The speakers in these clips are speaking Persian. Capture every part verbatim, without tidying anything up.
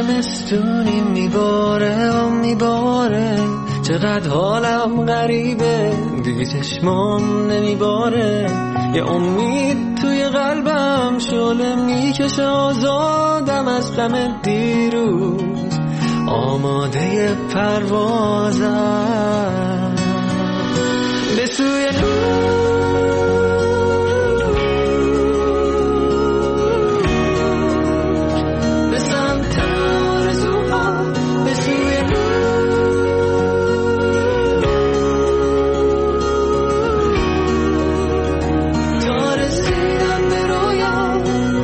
زمستونی میباره و میباره، چقدر حالم غریبه دیگه چشمام نمیباره، یه امید توی قلبم شعله میکشه، آزادم از غم دیروز، آماده پروازم به سوی نور، به سمت آرزوها، به سوی نور، تا رسیدم به رویا.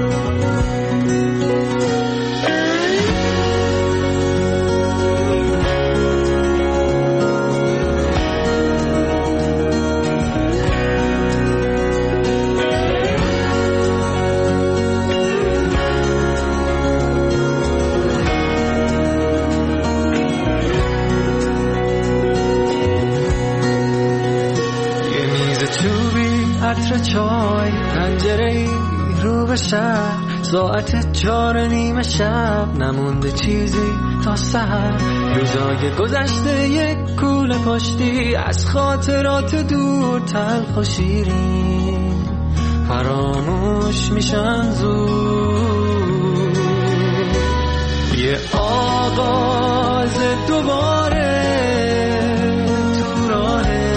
عطر چای، پنجره رو به شهر، ساعت چار نیم شب، نمونده چیزی تا سحر، روزای گذشته یک کوله پشتی، از خاطرات دور تلخ و شیرین فراموش میشن زود، یه آغاز دوباره تو راهه،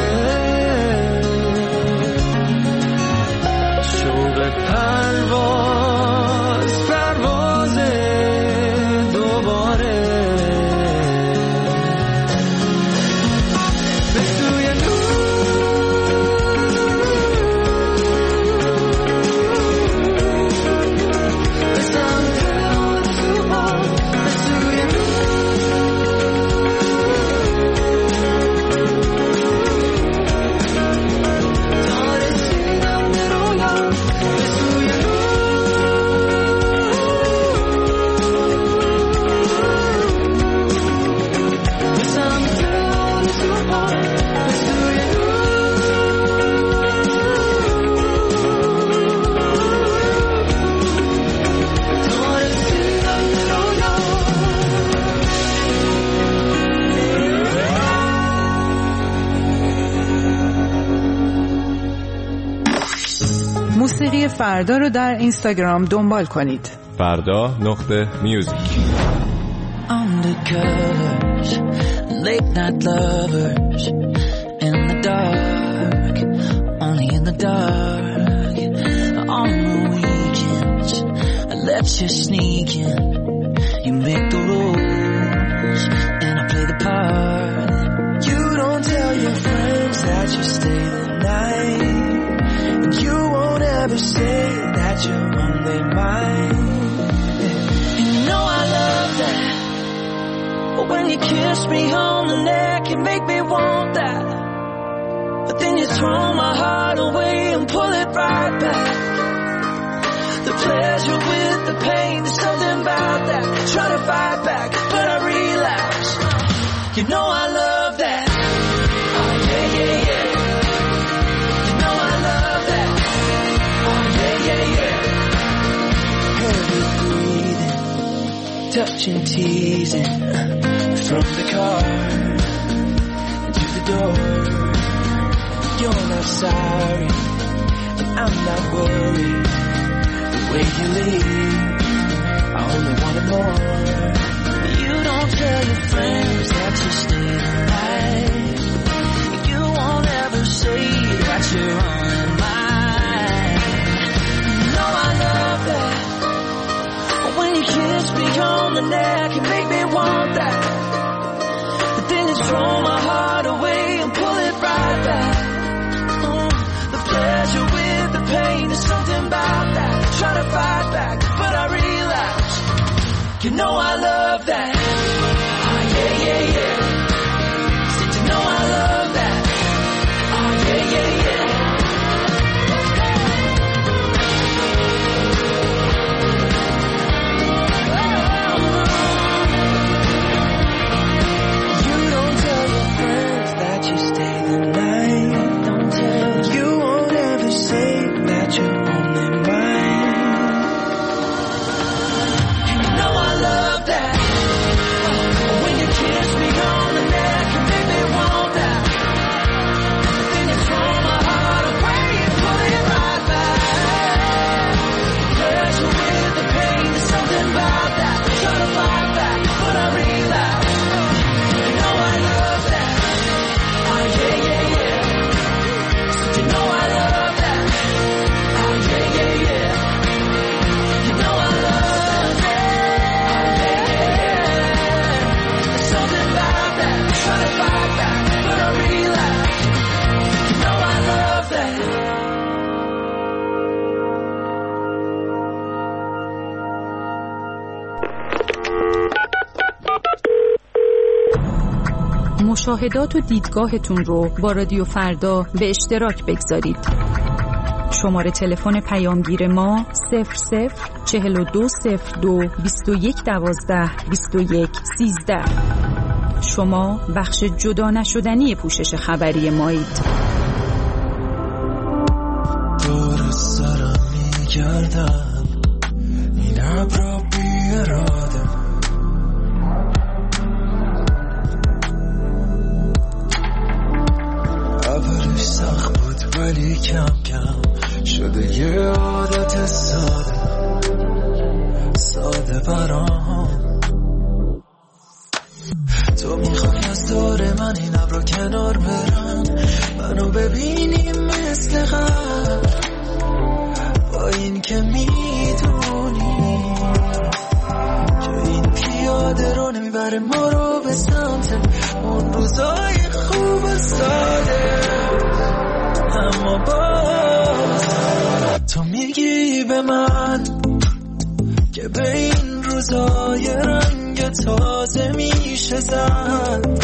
پرواز پرواز دوباره به سوی نور، به سمت آرزوها، به سوی تا رسیدم به رویا. موسیقی فردا رو در اینستاگرام دنبال کنید. فردا نقطه میوزیک. Undercovers, late night lovers, in the dark, only in the dark. On the weekends, I let you sneak in. You make the rules, and I play the part. You don't tell your friends that you stay the night, and you won't ever say that you're on their mind. And you know I love that. But when you kiss me on the neck, you make me want that. But then you throw my heart away and pull it right back. The pleasure with the pain, there's something about that. Try to fight back, but I relapse. You know I love that. Oh yeah, yeah, yeah. You know I love that. Oh yeah, yeah, yeah. Heavy breathing, touching, teasing, from the car to the door. You're not sorry, and I'm not worried. The way you leave, I only wanted more. You don't tell your friends that you stay the night. You won't ever say that you're on their mind. You know I love that. When you kiss me on the neck, you make me want that. But then you throw my heart away and pull it right back. Mm, the pleasure with the pain, there's something about that. Try to fight back, but I relapse. You know I love that. Oh yeah, yeah, yeah. Said you know I love that. Oh yeah, yeah, yeah. You're on their mind. You know I love مشاهدات و دیدگاهتون رو با رادیو فردا به اشتراک بگذارید. شماره تلفن پیامگیر ما صفر صفر چهل و دو صفر دو بیست و یک دوازده بیست و یک سیزده. شما بخش جدا نشدنی پوشش خبری مایید. دور سرم میگردم این ابرا بی اراده، اولش سخت بود ولی کم کم شده یه عادت ساده ساده برام. تو میخوای از دور من این ابرا کنار برم، منو ببینیم مثل قبل، با این که میدونی که این پیاده رو نمیبره ما رو به سمت اون روزای خوب و ساده. اما باز تو میگی به من که به این روزای رنگ تازه میشه زد.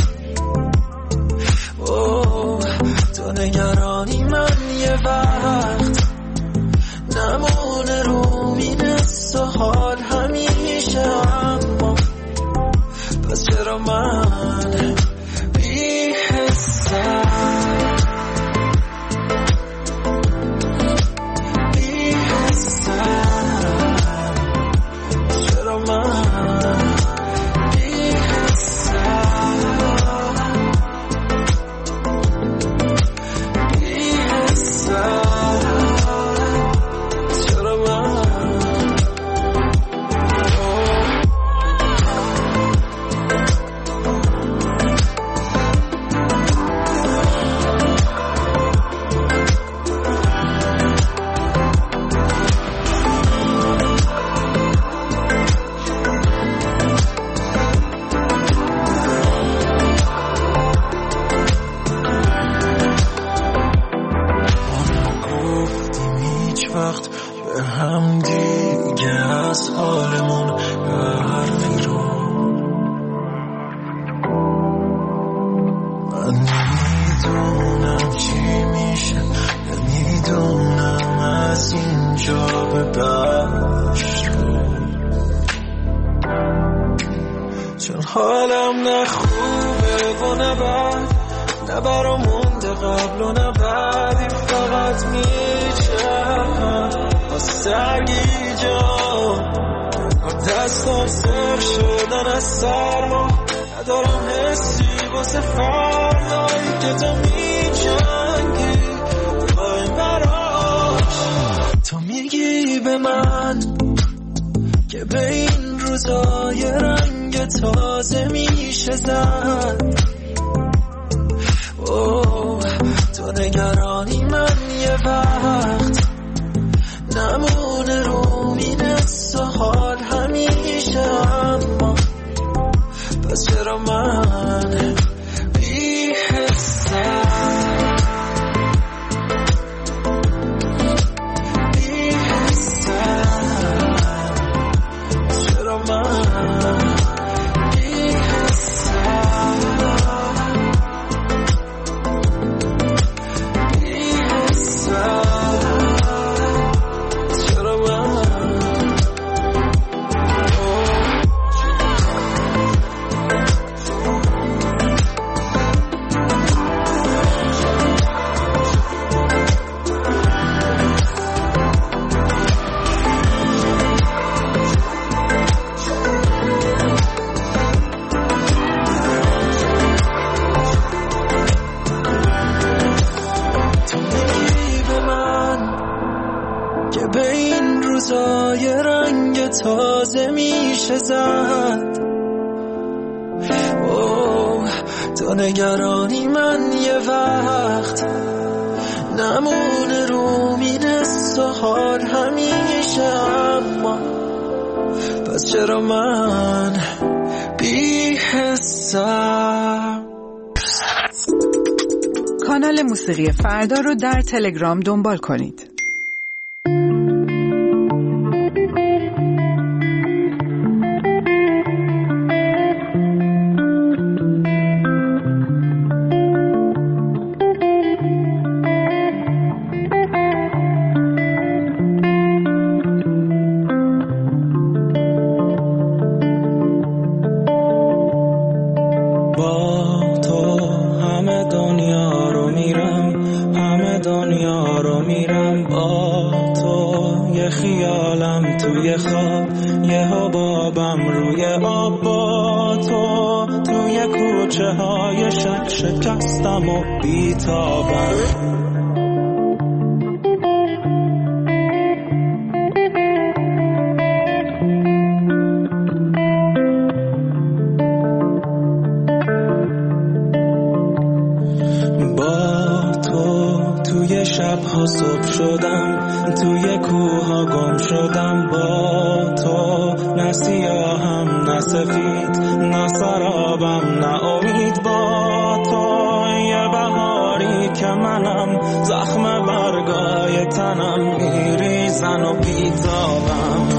اوه تو نگرانی من یه وقت نمونه رو مینست و حال همیشه، اما پس چرا من بی حسم بی حسم چرا من بی حسم بی حسم حالم نه خوبه و نه بد، نه برا مونده قبل و نه بعدی، فقط میچم با سرگی جان با دستم سر شدن از سرما، ندارم حسی واسه فردایی که تو میجنگی با این براش. تو میگی به من که به این روزای رنگ تازه میشه زد. اوه تو نگرانی من یه وقت نمونه رو مینست و حال همیشه، اما پس چرا من بی حسم بی حسم چرا من بی حسم بی حسم چرا من تازه میشه زد. اوه تو نگرانی من یه وقت نمونه رو مینست و حال همیشه، اما پس چرا من بی حسم. کانال موسیقی فردا رو در تلگرام دنبال کنید. دنیا رو میرم، همه دنیا رو میرم با تو. یه خیالم توی خواب، یه حبابم روی آب با تو. توی کوچه های شک شکستم و بیتابم. شبها صبح شدم، توی کوها گم شدم با تو. نه سیاهم نه سفید، نه سرابم نه امید با تو. یه بهاری که منم، زخم برگای تنم، میریزن و بیتابم.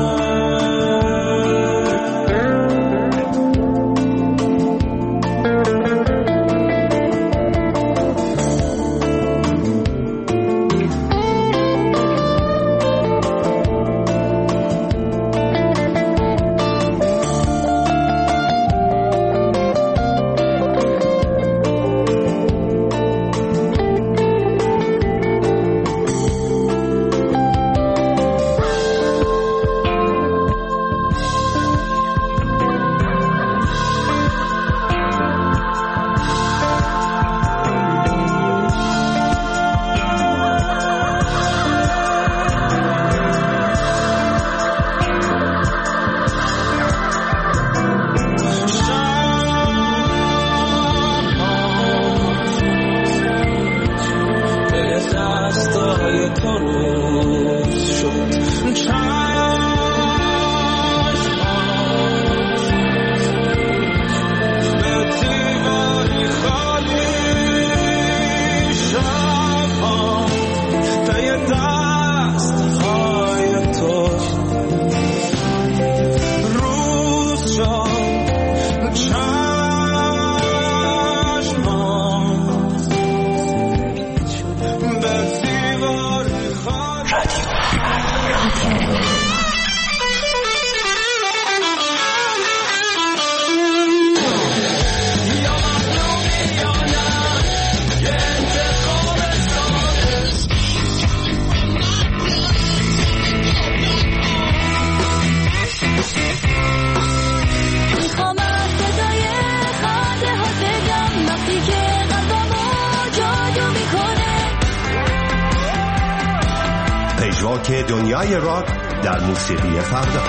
پژواک دنیای راک در موسیقی فردا.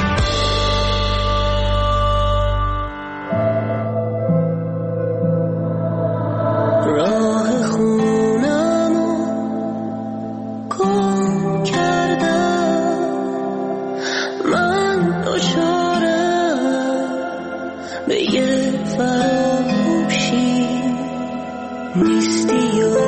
راه خونمو گم کردم، من دچارم به یه فراموشی نیستی و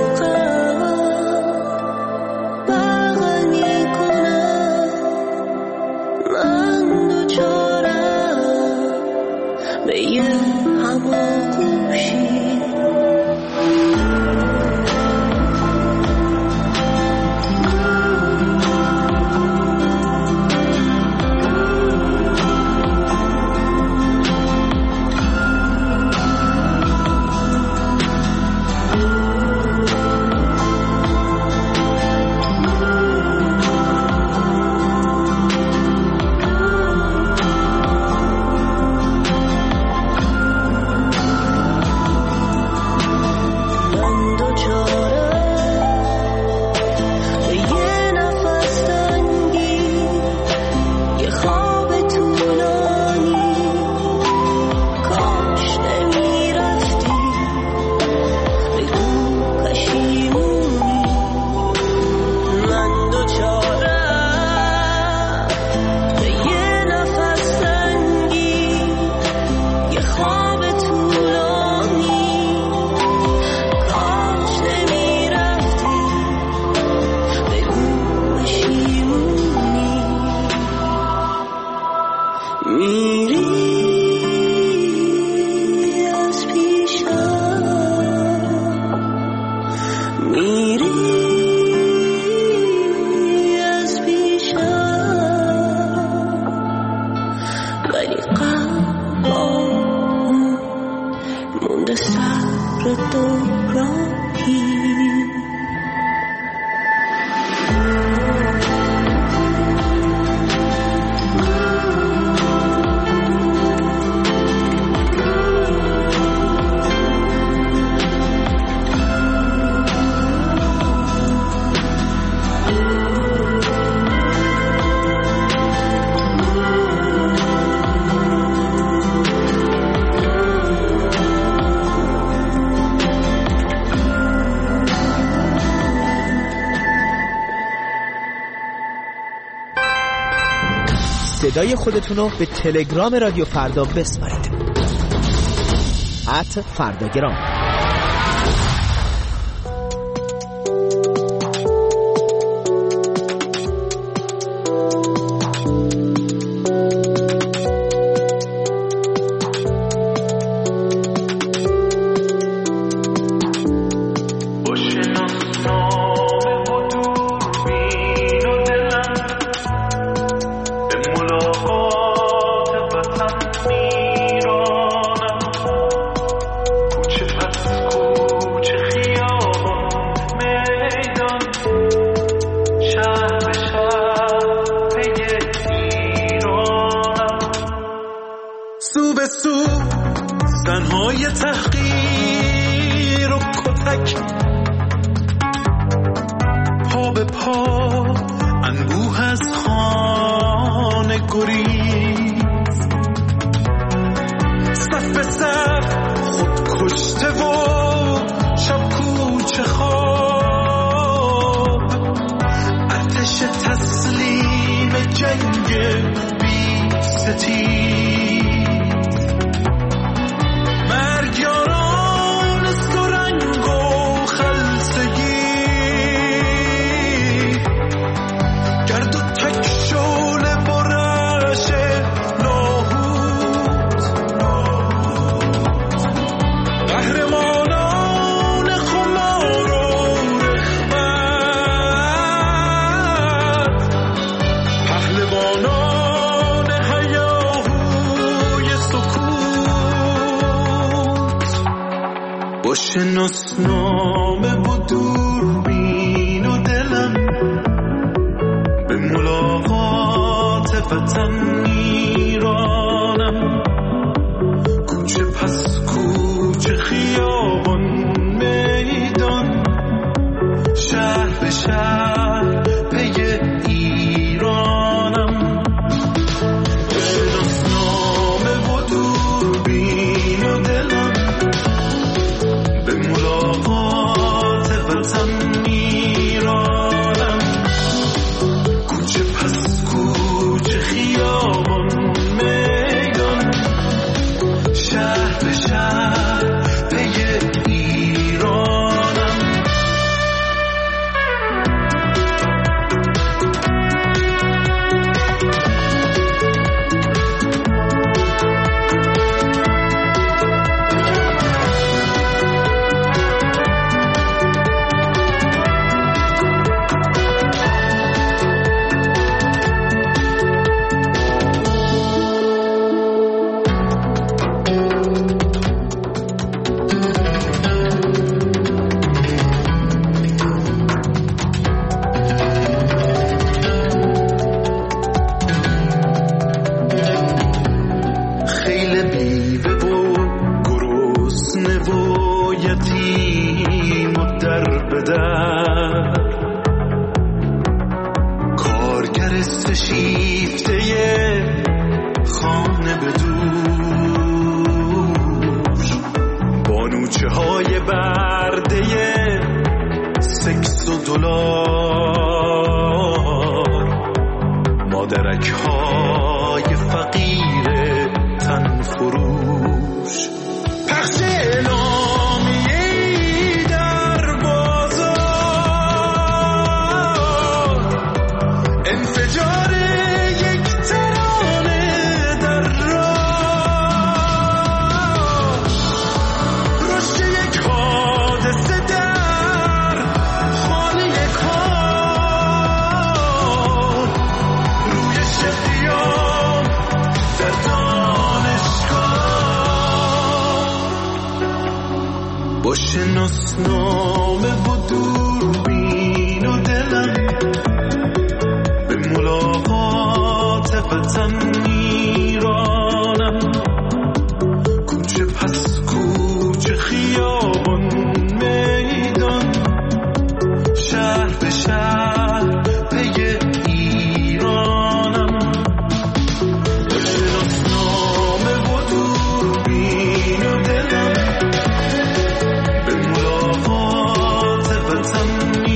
مونده صبر دوران صدای خودتون رو به تلگرام رادیو فردا بسپارید. ات فرداگرام. شناسنامه و دوربین و دلم به ملاقات وطن میرانم، کوچه پس کوچه خیابان میدان، شهر به شهر پی ایرانم. شناسنامه و دوربین و دلم به ملاقات وطن میرانم، کوچه پس کوچه خیابان میدان، شهر به شهر پی ایرانم. شناسنامه و دوربین و دلم به ملاقات وطن میرانم، کوچه پس کوچه خیابان میدان، شهر به شهر پی ایرانم. شناسنامه و دوربین و دلم به ملاقات وطن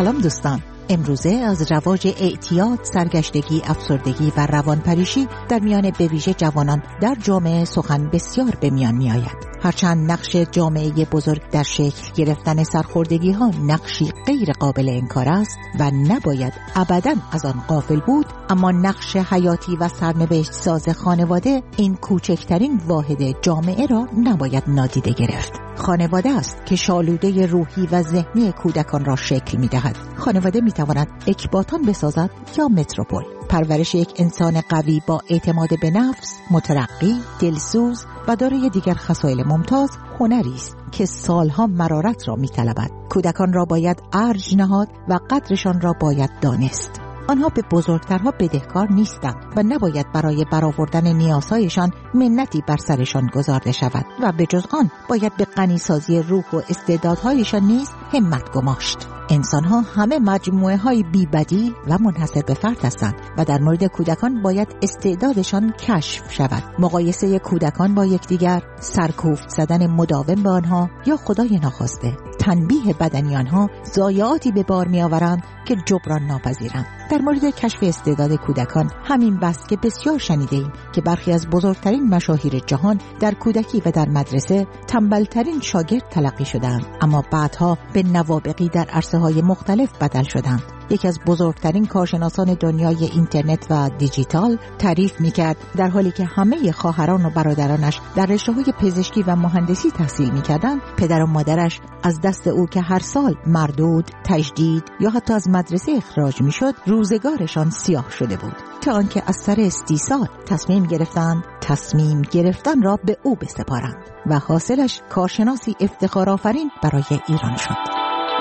سلام دوستان. امروزه از رواج اعتیاد، سرگشتگی، افسردگی و روانپریشی در میان به ویژه جوانان در جامعه سخن بسیار به میان می آید. هرچند نقش جامعه بزرگ در شکل گرفتن سرخوردگی ها نقشی غیر قابل انکار است و نباید ابداً از آن غافل بود، اما نقش حیاتی و سرنوشت ساز خانواده این کوچکترین واحد جامعه را نباید نادیده گرفت. خانواده است که شالوده روحی و ذهنی کودکان را شکل می دهد. خانواده می تواند اکباتان بسازد یا متروپول. پرورش یک انسان قوی با اعتماد به نفس، مترقی، دلسوز و دارای دیگر خصایل ممتاز هنری است که سالها مرارت را می طلبد. کودکان را باید ارج نهاد و قدرشان را باید دانست. آنها به بزرگترها بدهکار نیستند و نباید برای برآوردن نیازهایشان منتی بر سرشان گذارده شود و به جز آن باید به غنیسازی روح و استعدادهایشان نیز همت گماشت. انسان‌ها همه مجموعه های بی‌بدیل و منحصر به فرد هستند و در مورد کودکان باید استعدادشان کشف شود. مقایسه کودکان با یکدیگر، سرکوفت زدن مداوم به آنها یا خدای ناخواسته تنبیه بدنی آنها ضایعاتی به بار می‌آورند که جبران ناپذیرند. در مورد کشف استعداد کودکان همین بس که بسیار شنیده‌ایم که برخی از بزرگترین مشاهیر جهان در کودکی و در مدرسه تنبلترین شاگرد تلقی شدند، اما بعدها به نوابغی در عرصه‌های مختلف بدل شدند. یکی از بزرگترین کارشناسان دنیای اینترنت و دیجیتال تعریف می‌کرد در حالی که همه خواهران و برادرانش در رشته‌های پزشکی و مهندسی تحصیل می‌کردند، پدر و مادرش از دست او که هر سال مردود، تجدید یا حتی از مدرسه اخراج می‌شد، روزگارشان سیاه شده بود، تا آنکه از سر استیصال تصمیم گرفتند تصمیم گرفتن را به او بسپارند و حاصلش کارشناسی افتخارآفرین برای ایران شد.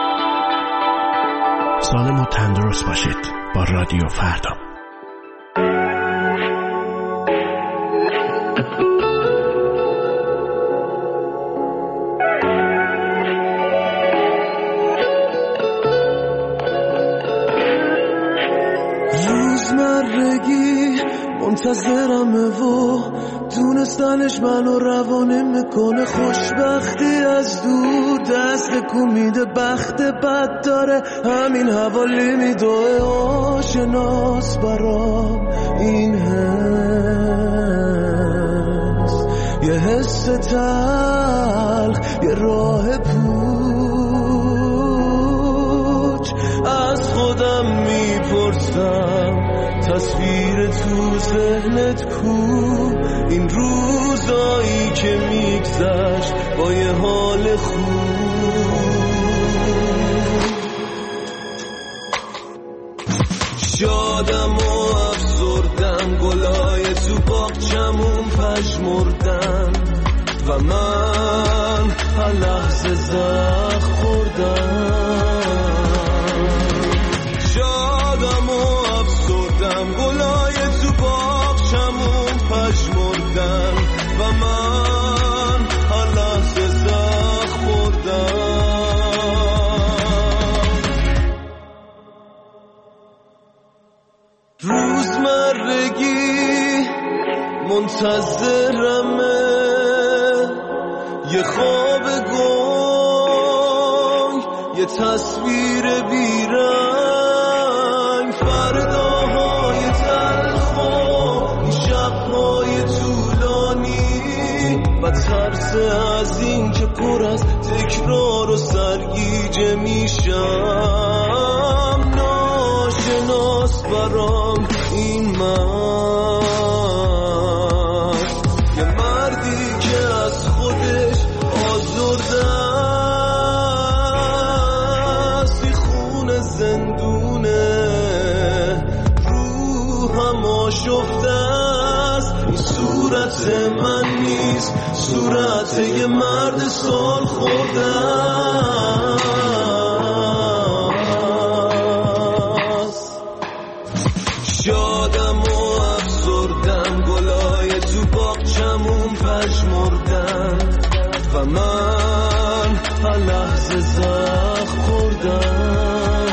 سالم و تندرست باشید با رادیو فردا. روزمرگی منتظرمه و دونستنش منو روانه میکنه. خوشبختی از دور دست کومیده، بخت بد داره همین حوالی میدوه. آشناس برام این حس، یه حس تلخ، یه راه پوچ. از خودم میپرسم تصویر تو ذهنت کو؟ این روزایی که میگذشت با یه حال خوب. شادم و افسردم، گلای تو باغچمون پژمردن و من هر لحظه زخم خوردم. شادم و افسردم، گلای تو باغچمون پژمردن و من هر لحظه زخم خوردم. روزمرگی منتظرمه، یه خواب گنگ، یه تصویر بیرنگ. فرداهای تلخ و این شبهای طولانی و ترس از این که پر از تکرار و سرگیجه میشم. ناشناس برام این مرد، یه مردی که از خودش آزرده است. این خونه زندونه، روحم آشفته است. این صورت من نیست، صورت یه مرد سال خورده است. شادم و افسردم، گلای تو باغچمون پژمردن و من هر لحظه زخم خوردم.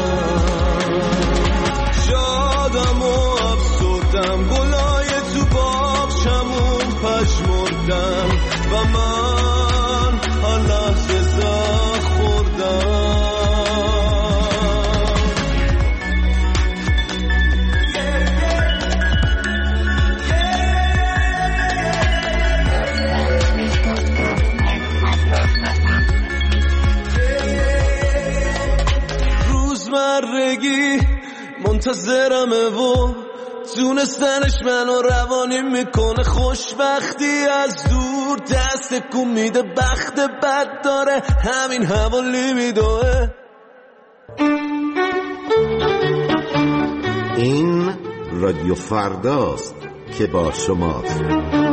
شادم و افسردم، گلای تو باغچمون پژمردن و من هر لحظه زخم خوردم. منتظرمه و تونستنش منو روانی میکنه خوشبختی از دور دست کن میده بخت بد داره همین حوالی میدوه. این رادیو فرداست که با شماست.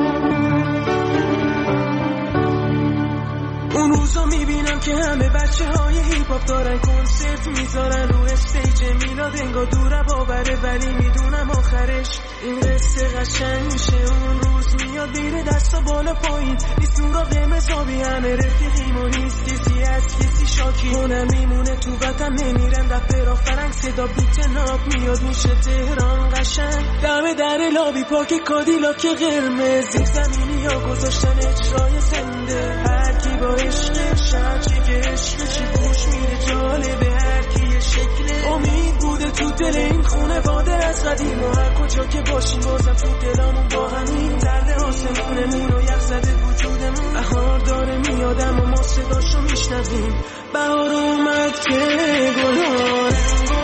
اون روزا میبینم که همه بچه های هیپ هاپ دارن کنسرت میذارن رو استیج میلاد انگار دوره باوره ولی میدونم آخرش این قصه قشنگ میشه. اون روز میاد بیره دستا بالا پایین نیست نورا قرمز آبی همه رفیقیم و نیست کسی از کسی شاکی اونم میمونه تو وطن نمیرن رپرا فرنگ صدا بیت ناب میاد میشه تهران قشنگ دم در لابی پاک کادیلاک قرمز زیر زمینی ها گذاشتن اجرای زنده هر کی با عشقش هرچی که عشق چی بوش میره جالبه هر کی یه شکله امید بوده تو دل این خونه واده از قدیم و هر کجا که باشیم بازم تو دلامون با همین درد آسمونمون و یخ زده وجودمون بهار داره میادم و ما صداشو میشنویم بهار اومد که گلها